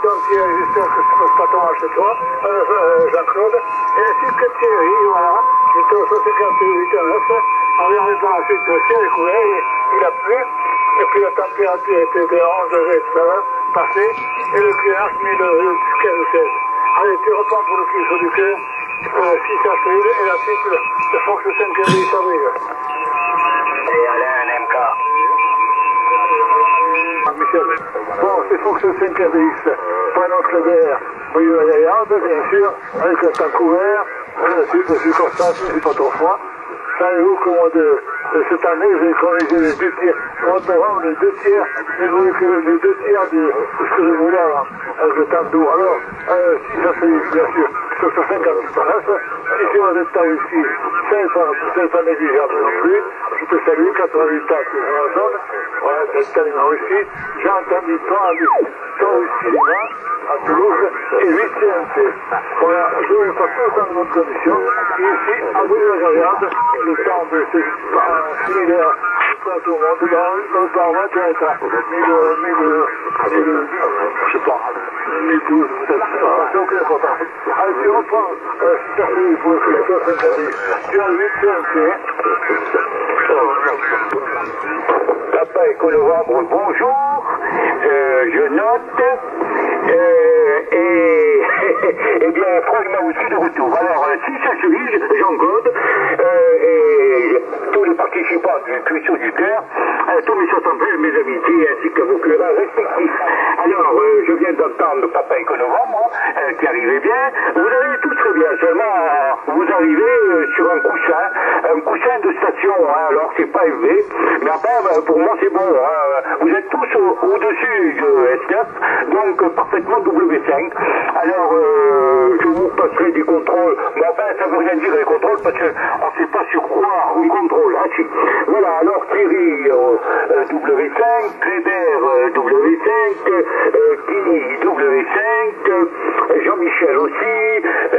donc Thierry, j'espère que ça ne passe pas trop mal chez toi, Jean-Claude. Et ainsi que Thierry, voilà, qui était au 58 on vient par la suite le ciel est couvert, il a plu, et puis la température était de 11 degrés, ça va passer, et le client mis le 15-16. Allez, tu reprends pour le cuisson du cœur, 6 avril, et la suite, le Fox 5 avril. Et Alain, MK. Michel. Bon, c'est Fox 5 RDX, pas notre d'air, oui, bien sûr, avec le temps couvert, de circonstances, c'est pas trop froid. Savez-vous qu'au mois de cette année, j'ai corrigé les 2 tiers, les 2 tiers, les 2 tiers de ce que je voulais avant, avec le temps d'eau. Alors, si ça c'est bien sûr, sur ce 50 places, si c'est un temps ici, c'est pas négligeable non plus, je te salue, 88 ans que je me donne, voilà, c'est tellement réussi, j'ai entendu 3 cinéma à Toulouse et 8 CNC. Voilà, je ne vais pas tout dans de bonnes conditions, et ici, à Boulogne-la-Gaillarde, le temps de similaire à tout le monde, dans le temps 21 ans, je sais pas, 1012, peut-être, c'est aucune importance. Allez, tu reprends, si ça fait pour le toi, tu as 8 CNC. Papa Éco-Novembre, bonjour, je note, et bien, franchement, aussi de retour. Alors, si ça suffit, Jean-Claude, et tous les participants du Cuisson du Cœur, tous mes centenaires, mes amitiés, ainsi que vos cœurs respectifs. Alors, je viens d'entendre Papa Éco-Novembre, qui arrivait bien. Vous arrivez tous très bien, seulement, vous arrivez sur un coussin de station, hein, alors c'est pas élevé, mais enfin, pour moi c'est bon, hein. Vous êtes tous au-dessus de S9, donc parfaitement W5. Alors, je vous passerai des contrôles, mais enfin, ça veut rien dire les contrôles, parce qu'on ne sait pas sur quoi on contrôle. Ah, si. Voilà, alors Thierry W5, Kléber W5, Kini W5, Jean-Michel aussi,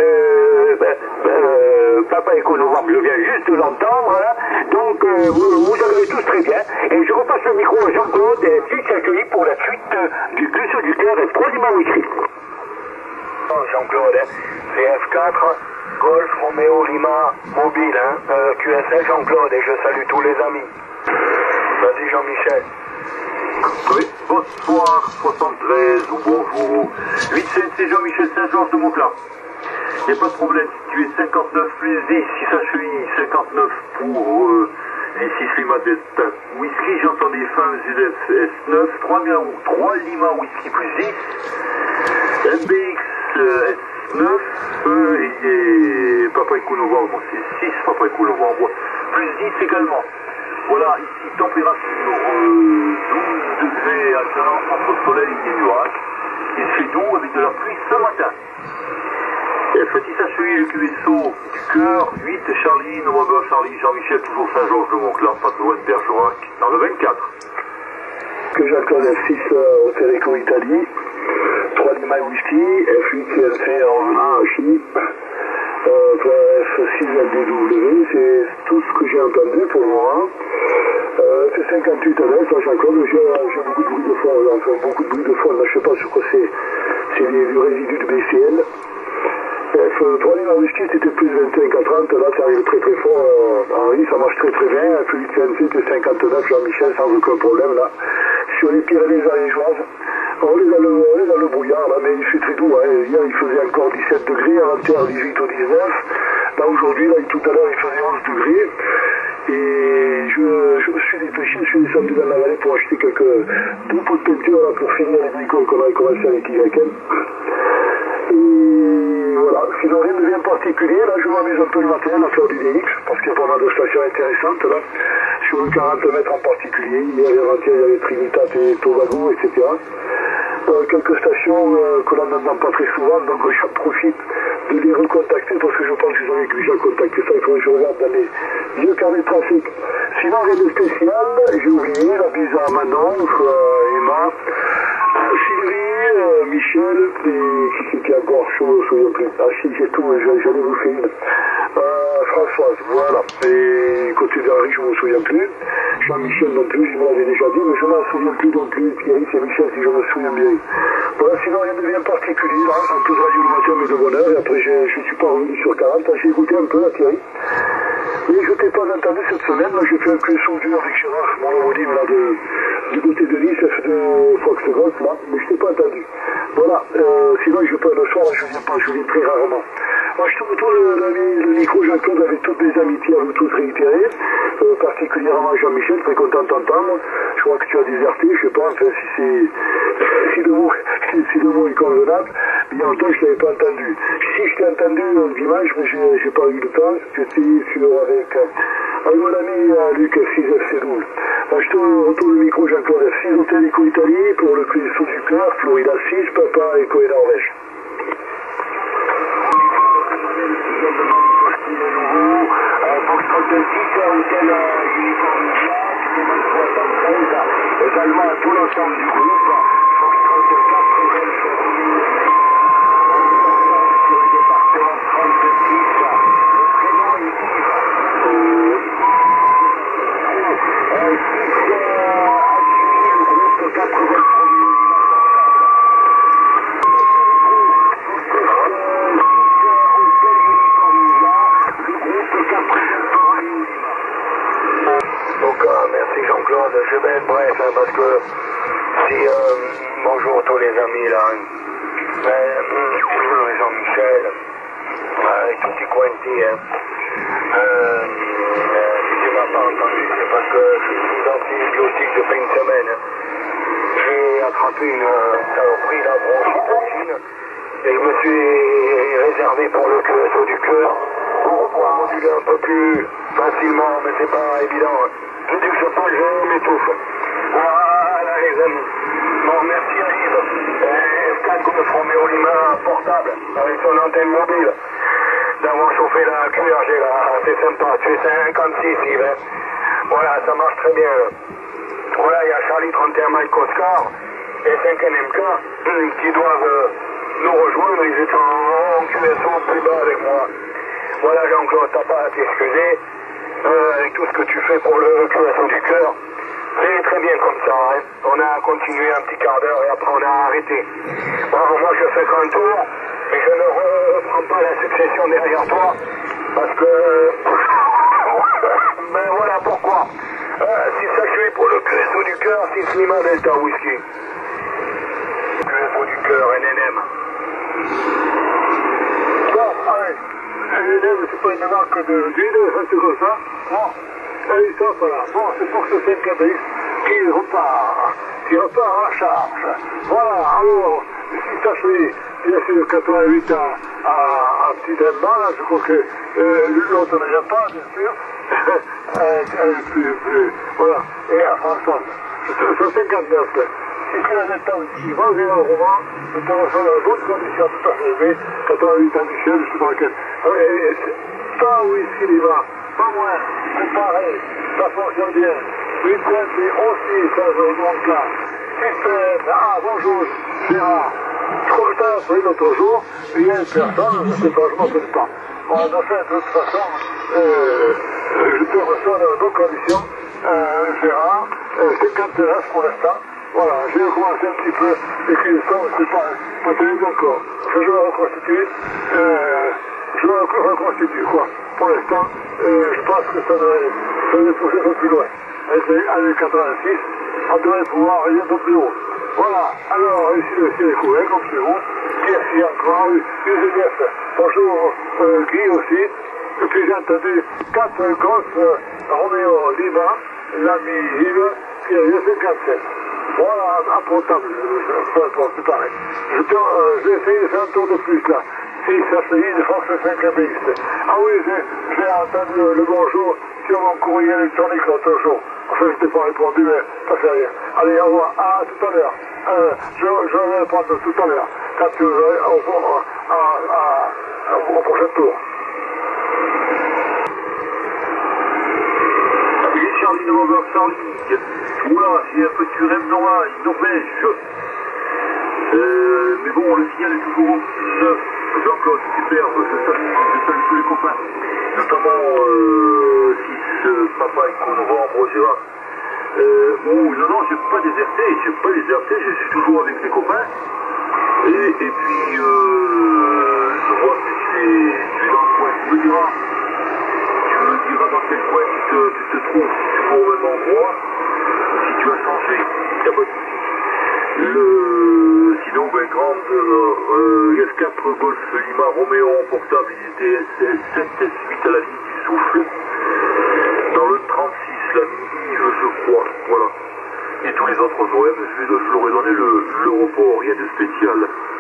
Papa Éco-Novembre, je viens juste de l'entendre, hein. Donc vous arrivez tous très bien, et je repasse le micro à Jean-Claude, et puis s'accueillir pour la suite du Cuisson du Cœur et 3 Lima Whisky. Jean-Claude, hein. C'est F4, Golf, Roméo, Lima, mobile, hein. QSL Jean-Claude, et je salue tous les amis. Vas-y Jean-Michel. Oui, bonsoir, 73 ou bonjour. 8 CNC Jean-Michel Saint-Georges de Montclar. Il n'y a pas de problème, si tu es 59 plus 10, si ça suit 59 pour les 6 Lima Delta Whisky, j'entends des fins ZF S9, 3 Lima Whisky plus 10, MBX S9 et Papa Éco-Novembre, c'est 6 Papa Éco-Novembre, plus 10 également. Voilà, ici température 12 degrés alternant entre soleil et nuages. Il fait doux avec de la pluie ce matin. Petit Saint-Suy, le QSO du Cœur, 8 Charlie, Novembre Charlie, Jean-Michel, toujours Saint-Georges de Montclar, pas loin de Bergerac, dans le 24. Que Jean-Claude F6 au Téléco Italie, 3 Lima Whisky, F8 CLC en Archie, F6 LDW, c'est tout ce que j'ai entendu pour le moment. C'est 58 à l'est, Jean-Claude, j'ai beaucoup de bruit de fond, enfin beaucoup de bruit de fond, là, je ne sais pas sur quoi c'est du résidu de BCL. F3 Lima Whisky, c'était plus 25 à 30, là ça arrive très très fort, Henri, ça marche très très bien, F8 CNC, c'était 59, Jean-Michel, sans aucun problème, là. Sur les Pyrénées ariégeoises, on est dans le brouillard, là, mais il fait très doux, hein. Hier il faisait encore 17 degrés, avant-hier 18 ou 19, là aujourd'hui, là, tout à l'heure il faisait 11 degrés, et je me suis dépêché, je suis descendu dans la vallée pour acheter quelques 2 pots de peinture, là, pour finir les bricoles qu'on avait commencé avec YM. Et voilà, sinon rien de bien particulier, là je m'amuse un peu le matin à faire du DX, parce qu'il y a pas mal de stations intéressantes là, sur le 40 mètres en particulier, hier et avant-hier il y avait Trinitat et Tobago, etc. Quelques stations que l'on n'entend pas très souvent, donc j'en profite de les recontacter, parce que je pense qu'ils ont déjà contacté ça, il faudrait que je regarde dans les vieux carnets de trafic. Sinon rien de spécial, j'ai oublié, la bise à Manon, Emma, Sylvie, Michel, et qui était encore chaud, je ne me souviens plus. Ah si, j'ai tout, j'allais vous faire une. Françoise, voilà. Et côté d'Henri, je ne me souviens plus. Jean-Michel non plus, je me l'avais déjà dit, mais je ne m'en souviens plus non plus. Thierry, c'est Michel, si je me souviens bien. Voilà, sinon rien de bien particulier, là, un peu de radio le matin, mais de bonne heure, et après je suis pas revenu sur 40, j'ai écouté un peu la Thierry. Mais je t'ai pas entendu cette semaine, là j'ai fait un peu son dur avec Gérard, mon homonyme là du côté de Nice, de Fox Golf là, mais je t'ai pas entendu. Voilà, sinon je peux le soir, je viens pas, je viens très rarement. Moi je te retourne le micro Jean-Claude avec toutes mes amitiés à vous tous réitérées, particulièrement Jean-Michel, très content de t'entendre. Je crois que tu as déserté, je sais pas, enfin si le mot est convenable, mais il y a longtemps je t'avais pas entendu. Si je t'ai entendu dimanche, mais j'ai pas eu le temps, j'étais avec mon ami Luc F6FC12. Je te retourne le micro Jean-Claude F6, Hôtel Eco Italie, pour le Cuisson du Cœur, Florida 6, Papa Eco et Norvège. Également à tout l'ensemble du groupe, merci Jean-Claude, je vais être bref hein, parce que si bonjour tous les amis là, Jean-Michel, et tutti quanti, si tu m'as pas entendu, c'est parce que je suis sous antibiotiques depuis une semaine. J'ai attrapé une saloperie, la bronchite, et je me suis réservé pour le QSO du cœur pour pouvoir moduler un peu plus facilement, mais c'est pas évident. Je dis que je parle, je m'étouffe. Voilà les amis. Bon, merci à Yves. 4 Golf Romeo Lima portable avec son antenne mobile. D'avoir chauffé la QRG là, c'est sympa. Tu es 56 Yves. Hein. Voilà, ça marche très bien. Voilà, il y a Charlie 31 Mike Oscar et 5 NMK qui doivent nous rejoindre. Ils étaient en QSO plus bas avec moi. Voilà Jean-Claude, t'as pas à t'excuser. Avec tout ce que tu fais pour le QSO du cœur. C'est très bien comme ça, hein. On a continué un petit quart d'heure et après on a arrêté. Bon, moi je fais qu'un tour, mais je ne reprends pas la succession derrière toi, parce que... ben voilà pourquoi. Si ça je suis pour le QSO du cœur, 6 Lima Delta Whisky. QSO du cœur, NNM. Bon, allez. NNM, c'est pas une marque d'huile, c'est comme ça. Bon. Allez, ça, voilà. Bon, c'est pour ce 5 bis qui repart à charge. Voilà, alors, si ça fait, bien sûr, 88 à petit Denmark, là, je crois que l'autre ne vient pas, bien sûr. Voilà, et à François, 159. Si tu as des temps ici, va vers un roman, je te reçois dans d'autres conditions tout à fait élevées, 88 ans Michel, je sais pas lequel. Pas whisky Lima, pas moins, préparé, ça fonctionne bien. Une pointe aussi, ça je remonte là. Système, bonjour, Gérard. Je crois que tu as appris l'autre jour, il y a une personne, je ne sais pas, je ne m'en rappelle pas. Bon, en fait, de toute façon, je te reçois dans de bonnes conditions, Gérard, 59 pour l'instant. Voilà, j'ai recommencé un petit peu, et puis le son, c'est pas terrible encore. Je vais reconstituer, quoi. Pour l'instant, je pense que ça devrait pousser un peu plus loin. Avec les 86, on devrait pouvoir aller un peu plus haut. Voilà, alors ici le ciel est couvert, comme chez vous. Merci encore, UZF. Bonjour Guy aussi. Et puis j'ai entendu 4 grosses Roméo Lima, l'ami Yves, qui a eu 57. Voilà, à portable, peu importe, c'est pareil. Je vais essayer de faire un tour de plus là. Si ça se dit de force 5 abéiste. Ah oui, j'ai entendu le bonjour sur mon courrier électronique l'autre jour. Enfin, je t'ai pas répondu, mais ça fait rien. Allez, au revoir. À tout à l'heure. Je vais répondre tout à l'heure. Quand tu veux, au prochain tour. Oui, Charlie November sans ligne. Oula, c'est un peu du rêve Norvège. Mais bon, le signal est toujours au 9. Jean-Claude, super, je salue tous les copains. Notamment 6 Papa Eco Novembre, Gérard. Non, j'ai pas déserté, je suis toujours avec les copains. Et puis, je vois que tu es dans le coin, tu me diras dans quel coin tu te trouves, si tu es au même endroit, si tu as changé, il n'y a pas de souci. Sinon, ben, grande F4 Golf Lima Romeo portable unité SS7 S8 à la ligne du souffle. Dans le 36, la mini, je crois. Voilà. Et tous les autres OM, je leur ai donné le report, rien de spécial.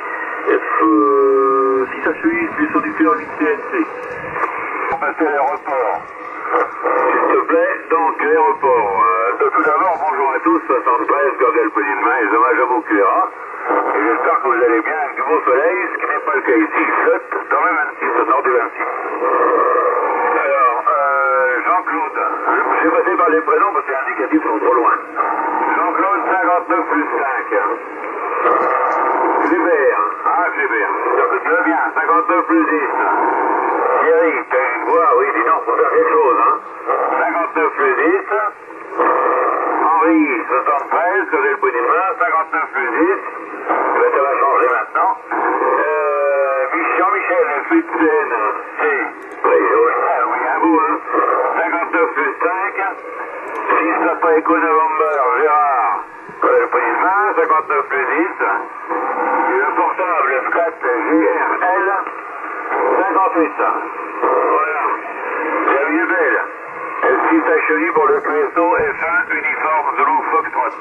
F6 HI, vaisseau du cœur 8 CNC. On va faire les reports. S'il te plaît, donc les reports. Tout d'abord, bonjour à tous, 73, Gardel Pelin-Main et hommage à Bouquera. Et j'espère que vous allez bien avec du beau soleil, ce qui n'est pas le cas ici. Il flotte dans le 26, au nord de Vinci. Alors, Jean-Claude, j'ai passé par les prénoms parce que les indicatifs sont trop loin. Jean-Claude, 59 plus 5. Gilbert, Gilbert, tu vas bien, 59 plus 10. Thierry, t'as une voix, oui, dis donc, faut faire quelque chose, hein. 59 plus 10. Henri, 73, que j'ai le bout d'une main, 59 plus 10. Ben, ça va changer maintenant. Jean-Michel, F8 CNC. Oui, à vous, hein. 59 plus 5. 6 Papa Echo November, Gérard. Que j'ai le bout d'une main, 59 plus 10. Et le portable F4 JRL, 58. Voilà. La vie est belle. F6 HI pour le QSO F1 uniforme Zulu Foxtrot.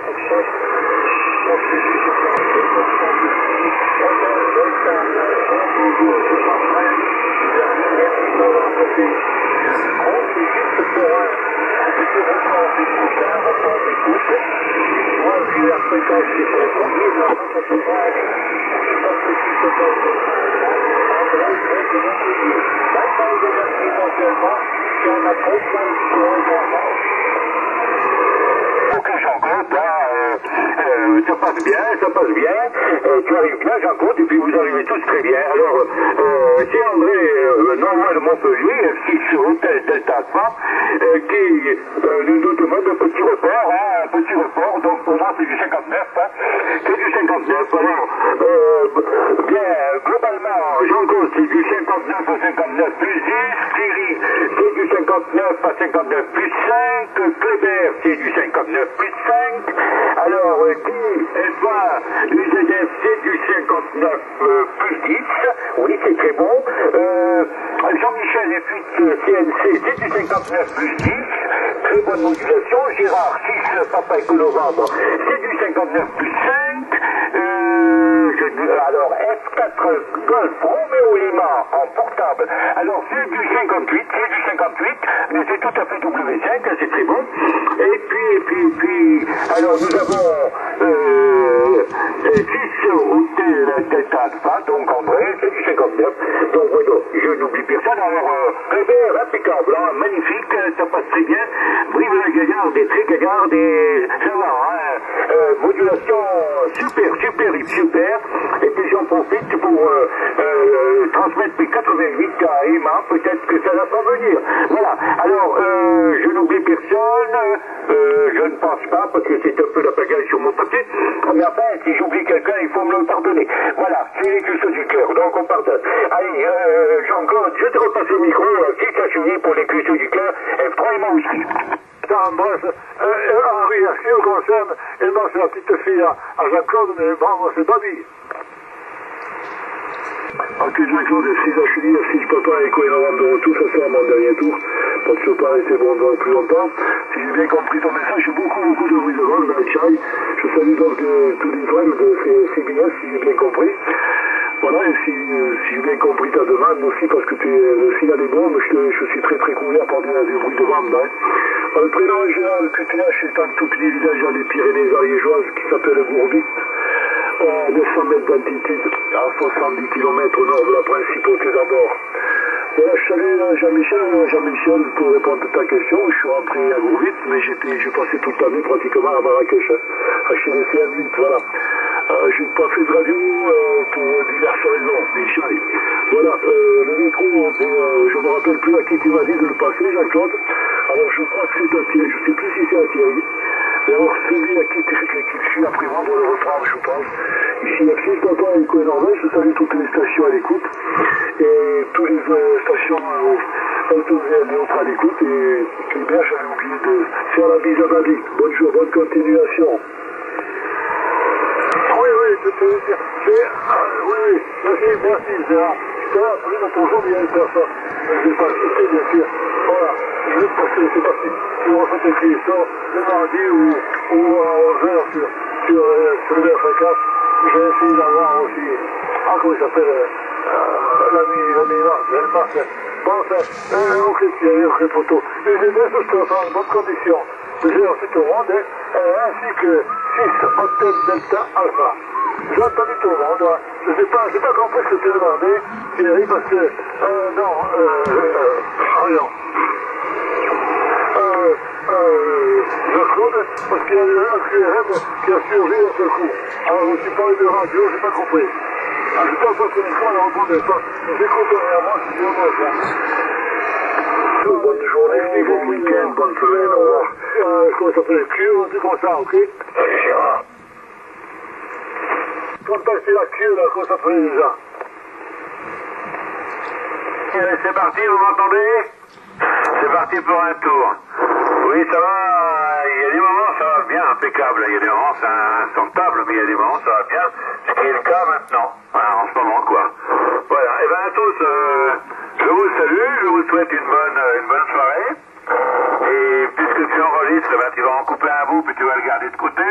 Ok, Jean-Claude, ça passe bien, tu arrives bien, Jean-Claude, et puis vous arrivez tous très bien. Alors, c'est André, Norois de Montpellier, F6 Hôtel Delta Alpha, qui nous demande un petit report, donc pour moi c'est du 59, hein, c'est du 59, alors, bien, globalement, Jean-Claude c'est du 59 à 59 plus 10, Thierry c'est du 59 à 59 plus 5, Kléber c'est du 59 plus 5, alors Guy F1 UZF c'est du 59 plus 10, oui c'est très bon, Jean-Michel F8 CNC c'est du 59 plus 10, très bonne modulation, Gérard 6 Papa Echo Novembre c'est du 59 plus 5, alors F4 Golf Romeo Lima en portable, alors c'est du 58, mais c'est tout à fait W5, c'est très bon, et puis, alors nous avons 6 Hôtel Delta Alpha, donc André, c'est du 59, donc voilà, je n'oublie personne, alors Kléber, impeccable, hein, magnifique, ça passe très bien, Brive-la-Gaillarde et très Gaillarde, et ça va, hein, modulation super, et puis j'en profite pour transmettre mes 88 à Emma, peut-être que ça va pas venir, voilà, alors je n'oublie personne, je ne pense pas, parce que c'est un peu la pagaille sur mon papier, mais enfin, si j'oublie quelqu'un, il faut me le pardonner, voilà, c'est les cuissons du cœur, donc on pardonne. Allez, Jean-Claude, je te repasse le micro, si tu as fini pour les cuissons du cœur, F3 et moi aussi. Bref, Henri, en ce qui me concerne, et moi c'est la petite fille à Jean-Claude, mais bon, moi c'est Babi. Ok, Jean-Claude, F6 HI, F6 Papa, Echo et Novembre de retour, ça sera mon dernier tour. Parce que je ne peux pas rester bon plus longtemps. Si j'ai bien compris ton message, j'ai beaucoup de bruit de vol dans le chai. Je salue donc tous les frères de CBS, si j'ai bien compris. Voilà, et si j'ai bien compris ta demande aussi, parce que le signal est bon, mais je suis très couvert par du bruit de vent. Hein. Le prénom général QTH est un tout petit village dans les Pyrénées ariégeoises qui s'appelle Gourbit. 900 mètres d'altitude, à 70 km au nord de la principauté d'Abord. Voilà, je salue Jean-Michel, pour répondre à ta question. Je suis rentré à Gourbit, mais j'ai passé toute l'année pratiquement à Marrakech, à CDC M8, voilà. Je n'ai pas fait de radio pour diverses raisons, mais j'aille. Voilà, le micro, je ne me rappelle plus à qui tu m'as dit de le passer, Jean-Claude. Alors je crois que c'est un Thierry, je ne sais plus si c'est un Thierry. d'avoir suivi la quitte l'équipe je suis après moi pour le reprendre, je pense. Ici, Maxime, papa, Eco et Norvège, je salue toutes les stations à l'écoute et toutes les stations autoviennes et autres à l'écoute. Et bien, j'avais oublié de faire la bise à Babi. Bonne journée, bonne continuation. Oui, merci, Gérard. J'ai toujours bien faire ça. Je vais pas citer, bien sûr. Voilà, je vais passer, c'est parti. Pour refaites écrit ça, le mardi ou à 11h sur le fréquence. J'ai essayé d'avoir aussi, comment il s'appelle, l'ami Marc. Bon, ok, photo. Et j'ai bien sûr, je te en bonne condition. J'ai reçu tout le monde, ainsi que 6 Hôtel Delta Alpha. J'ai entendu tout le monde, hein. Je sais pas compris ce que tu demandais, Thierry, parce que, Jean-Claude, parce qu'il y a un QRM qui a surgi d'un seul coup. Alors, je me suis parlé de radio, j'ai pas compris. Je n'ai pas entendu quoi, elle ne répondait pas. J'écoute rien, moi, je suis heureux, ça. Bonne journée, bon week-end, bonne semaine, au revoir. Comment ça s'appelle, Q, un truc comme ça, ok? Gérard. Quand passer la queue, là, comment ça s'appelle déjà? Allez, c'est parti, vous m'entendez? C'est parti pour un tour. Oui, ça va, il y a des moments, ça va bien, impeccable. Il y a des moments, c'est instantable, mais il y a des moments, ça va bien. Ce qui est le cas maintenant, voilà, en ce moment, quoi. Voilà, et bien à tous, je vous salue, je vous souhaite une bonne soirée. Et puisque tu enregistres, ben, tu vas en couper un bout, puis tu vas le garder de côté.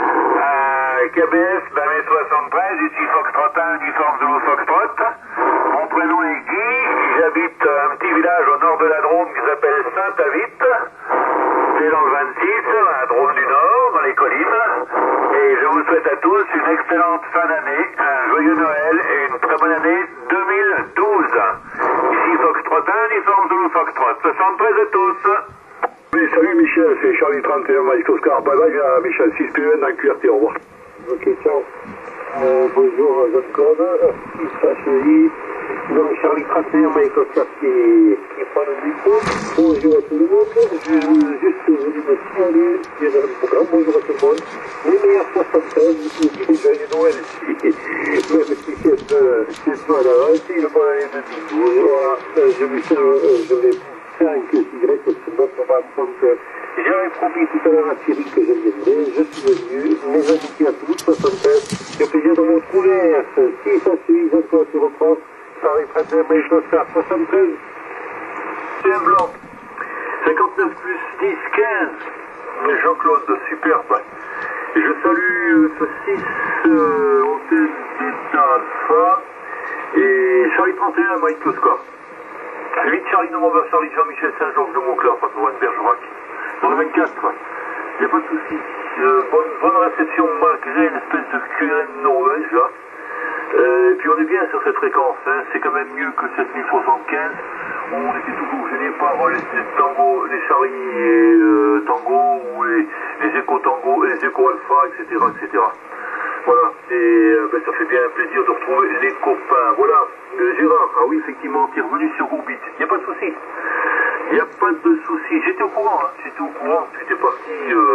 KBS, ben, 73, ici Foxtrot 1, uniforme de vos Foxtrot. Mon prénom est Guy, j'habite un petit village au nord de la Drôme qui s'appelle Saint-Avit. C'est dans le 26, à Drôme du Nord, dans les collines. Et je vous souhaite à tous une excellente fin d'année, un joyeux Noël et une très bonne année 2012. Ici Foxtrot 1, uniforme de vos Foxtrot. 73 à tous. Oui, salut Michel, c'est Charlie 31, Mike Oscar. Bye bye à Michel 6PN dans QRT, au revoir. Ok, ciao. Bonjour, Jean-Claude, HEI, donc Charlie 31, Mike Oscar qui prend le micro. Bonjour à tout le monde, je veux juste vous me signaler, il y a dans le programme, bonjour à tout le monde, les meilleurs 73, je dis déjà une Noël ici, même si c'est pas là, c'est une bonne année de 2012, voilà, je vais 5 cigarettes, c'est bon pour moi, donc j'avais promis tout à l'heure à Thierry que je viendrais, je suis venu, mes amitiés à tous, 73, j'ai plaisir de vous retrouver, si ça suit, Jean-Claude, tu reprends, Charlie 31, Mike Oscar, 73. C'est un blanc. 59 plus 10, 15. Jean-Claude, superbe. Je salue ce 6 Hôtel Delta Alpha et Charlie 31, Mike Oscar. 8 Charlie November, Charlie Jean-Michel Saint-Georges de Montclair, Patrimoine Bergerac. Dans le 24, il n'y a pas de souci. Bonne réception malgré une espèce de QRM Norvège là. Et puis on est bien sur cette fréquence, hein. C'est quand même mieux que 7075 où on était toujours gêné par les tango, les Charlie et tango ou les échos tango, les échos alpha, etc. etc. Voilà, et ben, ça fait bien plaisir de retrouver les copains. Voilà, Gérard, ah oui, effectivement, tu es revenu sur Orbit, il n'y a pas de souci. Il n'y a pas de souci, j'étais au courant, tu étais parti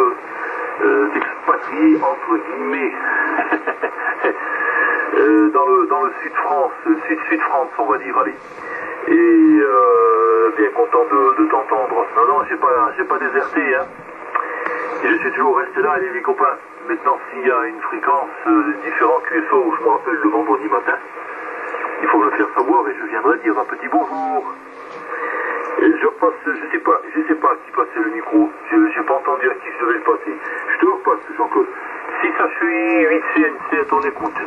t'expatrier entre guillemets dans le sud-France, sud-France on va dire, allez. Et bien content de t'entendre. Non, j'ai pas déserté, hein. Et je suis toujours resté là, allez les copains. Maintenant, s'il y a une fréquence différente QSO, où je me rappelle le vendredi matin, il faut me le faire savoir et je viendrai dire un petit bonjour. Et je passe, je sais pas à qui passer le micro. J'ai pas entendu à qui je devais le passer. Je te le repasse, Jean-Claude. 6 HUI, 8 CNC à ton écoute.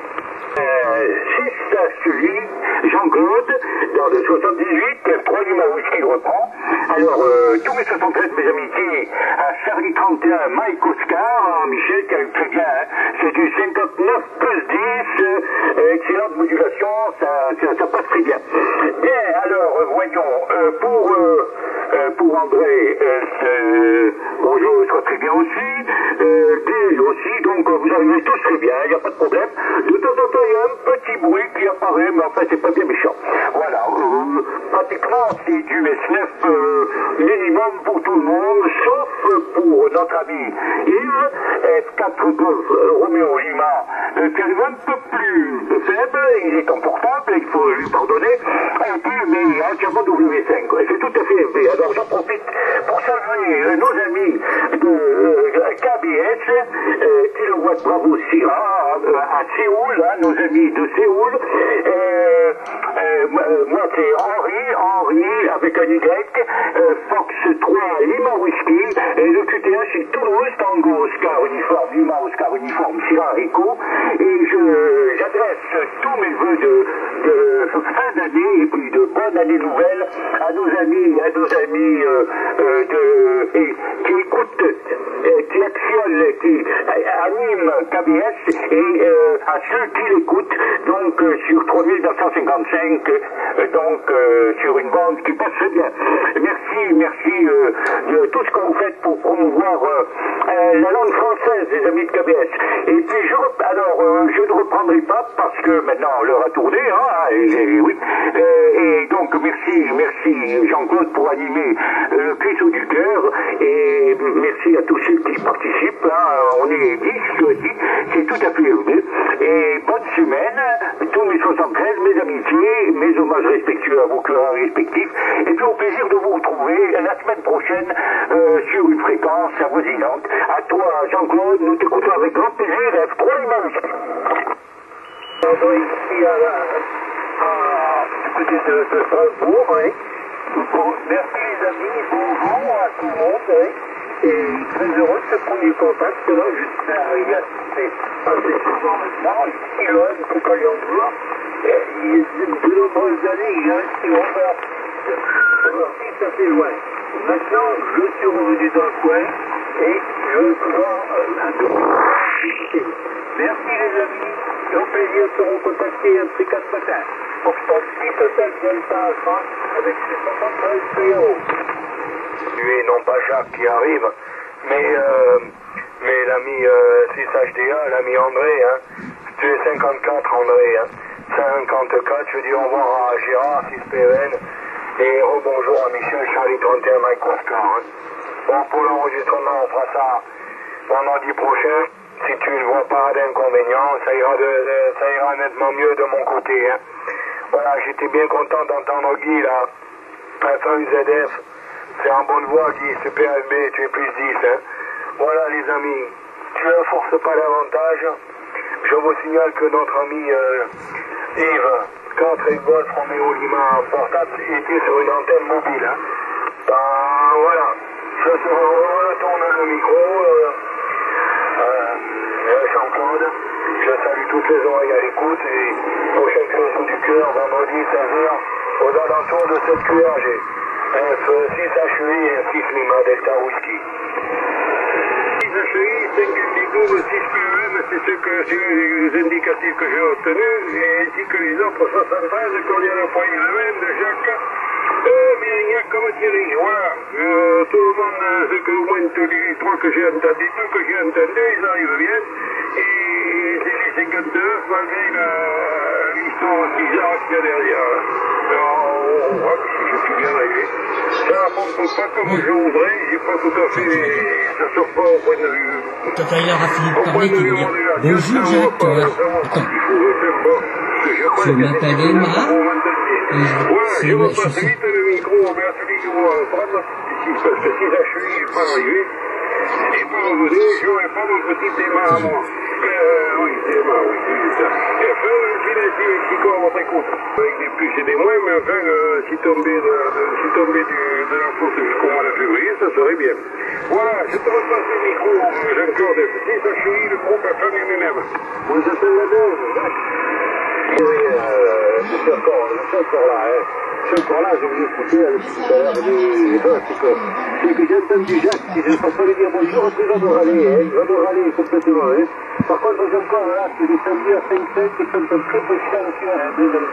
6 HUI, Jean-Claude, dans le 78, 3 Lima Whisky reprend. Alors, tous mes 73, mes amitiés, à Charlie 31, Mike Oscar, Michel, qui arrive très bien, hein. C'est du 59 plus 10, excellente modulation, ça passe très bien. Bien, alors, voyons, pour André, bonjour, je crois très bien aussi, Bill aussi, donc vous arrivez tous très bien, il n'y a a pas de problème. De temps en temps, il y a un petit bruit qui apparaît, mais enfin, c'est pas bien méchant. Voilà, pratiquement, c'est du S9 minimum pour tout le monde, sauf pour notre ami Yves, F4 Golf Romeo Lima, qui arrive un peu plus faible, il est confortable, il faut lui pardonner, et puis, mais entièrement W5, c'est tout à fait élevé. Alors, j'en profite pour saluer nos amis de KBS, Kilowatt Bravo Sierra, à Séoul, hein, nos amis de Séoul. Moi, c'est Henri, avec un Y, Fox 3 Lima Whisky, et le QTH c'est Toulouse, Tango Oscar Uniforme, Lima Oscar Uniforme, Sierra Rico, et j'adresse tous mes voeux de fin d'année, et puis de bonne année nouvelle à nos amis qui écoutent, qui actionnent, qui animent KBS, et à ceux qui l'écoutent, donc sur 3955, donc sur une bande qui passe très bien. Merci de tout ce que vous faites pour promouvoir la langue française, les amis de KBS. Et puis je ne reprendrai pas parce que maintenant l'heure a tourné, hein, oui. Et donc merci Jean-Claude pour animer le Cuisseau du Cœur, et merci à tous ceux qui participent, hein. On est 10 jeudi, c'est tout à fait élevé. Et bonne semaine, tous mes 73, mes amitiés, mes hommages respectueux à vos cœurs respectifs, et puis au plaisir de vous retrouver la semaine prochaine sur une fréquence avoisinante. À toi Jean-Claude, nous t'écoutons avec grand plaisir, F3 Image. Ici du côté de Strasbourg, oui. Bon, merci les amis, bonjour à tout le monde, oui. Et très heureux de ce premier contact là, j'espère il y a assez souvent maintenant, ici là, du coup Caillancourt, il y a de nombreuses années, il est resté ouvert. Aujourd'hui, ça fait loin. Maintenant, je suis revenu dans le coin et je vois un document. Merci les amis, et au plaisir de se recontacter un de ces 4 matins. Pour que je Total Delta Alpha avec ses 73 PO. Tu es non pas Jacques qui arrive, mais l'ami 6HDA, l'ami André, hein. Tu es 54 André, hein. 54, je dis au revoir à Gérard, 6PN, et rebonjour à Michel Charlie 31 Mike Oscar. Hein. Bon, pour l'enregistrement, on fera ça vendredi prochain. Si tu ne vois pas d'inconvénient, ça ira nettement mieux de mon côté. Hein. Voilà, j'étais bien content d'entendre Guy là, FAUZF, c'est en bonne voie Guy, Super LB, tu es plus 10. Hein. Voilà les amis, tu ne forces pas davantage. Je vous signale que notre ami Yves, 4 et Golf Romeo Lima portable, était sur une antenne mobile. Hein. Voilà, je te retourne le micro. Jean-Claude, je salue toutes les oreilles à l'écoute et prochain Cuisseau du Cœur, vendredi 16h, aux alentours de cette QRG. F6HUI et F6 Lima Delta Whisky. 6HUI, 5 Indigo, 6 PEM, c'est les indicatifs que j'ai obtenus, et ainsi que les offres 73 qu'on vient d'employer la même de Jacques. Mérignac comme Thierry, voilà. Tout le monde, c'est que au moins tous les 3 que j'ai entendu, ils arrivent bien. Et c'est les 59, malgré l'histoire bizarre qu'il y a derrière. Alors, on voit que je suis bien arrivé. Ça ne pompe pas comme je voudrais, j'ai pas tout à fait, ça sort pas au point de vue. Quand il aura fini de parler, tu vas dire bonjour Jacques. Attends. Je m'appelle Emma. Je repasse vite le micro, mais à celui qui va en prendre, parce que si HUI n'est pas arrivé, il n'est pas revenu, je n'aurai pas mon petit Emma à moi. Oui, c'est Emma, oui, c'est ça. Et enfin, je suis Chico à votre écoute. Avec des plus et des moins, mais enfin, si tombé de la course jusqu'au mois de février, ça serait bien. Voilà, je te repasse le micro, Jean-Claude. Si HUI, le groupe FM lui-même. On s'appelle la dose, Jacques. Oui, je suis encore là, hein. Je suis encore là, je vous écoutais tout à l'heure c'est que j'ai entendu Jacques qui ne pas lui dire bonjour, il va me râler, hein. Il va me râler complètement, hein. Par contre, j'ai encore là, c'est descendu à 5-5, qui sont un très peu chers sur un donc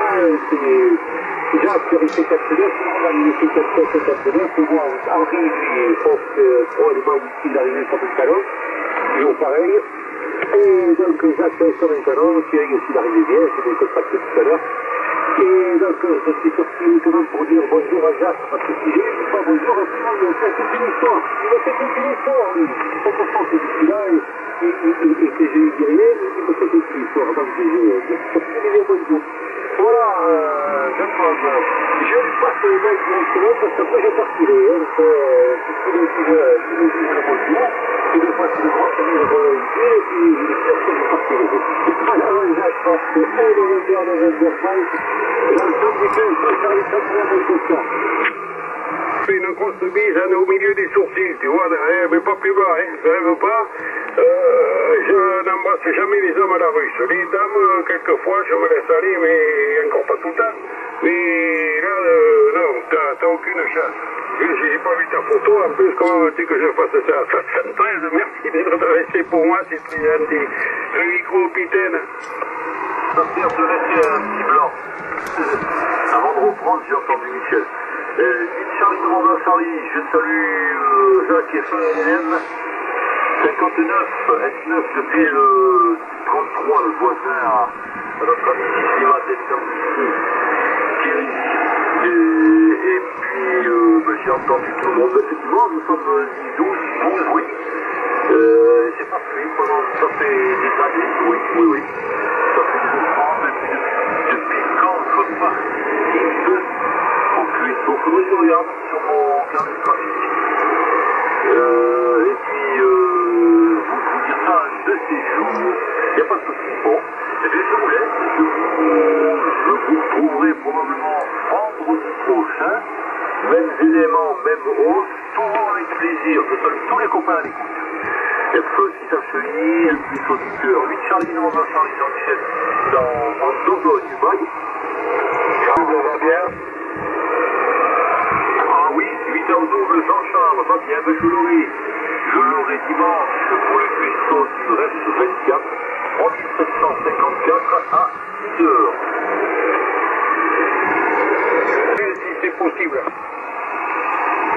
c'est Jacques qui a fait 4-9, on a mis 4-9, c'est moi, Henri, qui est Fox 3, les membres qui est arrivé sur le salon, toujours pareil. Et donc Jacques sur un canon, qui a aussi d'arriver bien, c'est des contractés tout à l'heure. Et donc je suis sorti uniquement pour dire bonjour à Jacques, parce que si je ne dis pas bonjour, il me fait toute une histoire. Il me fait toute une histoire, lui. Il faut qu'on sente que je suis là et que j'ai eu derrière, il me fait toute une histoire. Donc je lui dis bonjour. Voilà, je lui passe les mains directement parce qu'après je partirai. Si le bonjour, et des fois si le grand, ça me revolonté, et puis je suis sûr que je partirai. Alors Jacques passe de 1,9 Fait une grosse bise au milieu des sourcils, tu vois, derrière, mais pas plus bas, hein, ça ne veut pas. Je n'embrasse jamais les hommes à la rue. Les dames, quelquefois, je me laisse aller, mais encore pas tout le temps. Mais là, non, t'as aucune chance. J'ai pas vu ta photo, en plus, comment veux-tu que je fasse ça? 73, merci d'être resté pour moi, c'est très gentil. Le micro-pitaine. Ça sert de laisser un petit blanc. Avant de reprendre, j'ai entendu Michel. Charlie demande à Charlie, je salue Jacques et Félène. 59, S9 depuis le 33, le voisin à notre ami Cinéma ici, Thierry. Et puis j'ai entendu tout le monde. Effectivement, nous sommes 12, oui. C'est parfait, ça fait des années, oui. Ça fait des moments, depuis quand je parle au cuisseau. Faudrait que je regarde sur mon carnet de trafic. Et puis, vous dire ça de ces jours, il n'y a pas de souci. Bon, et bien je vous laisse, je vous retrouverai probablement vendredi prochain, mêmes éléments, même hausse, toujours avec plaisir, je salue tous les copains à l'écoute. F6 HI, L6 auditeur, 8 Charlie, non, Charlie, Jean-Michel, en Dordogne, bye. Charles, va bien? Ah oui, 8 heures double, Jean-Charles, va bien, mais je l'aurai dimanche pour le cuistot du reste 24, 3754 à 6 heures. Si c'est possible.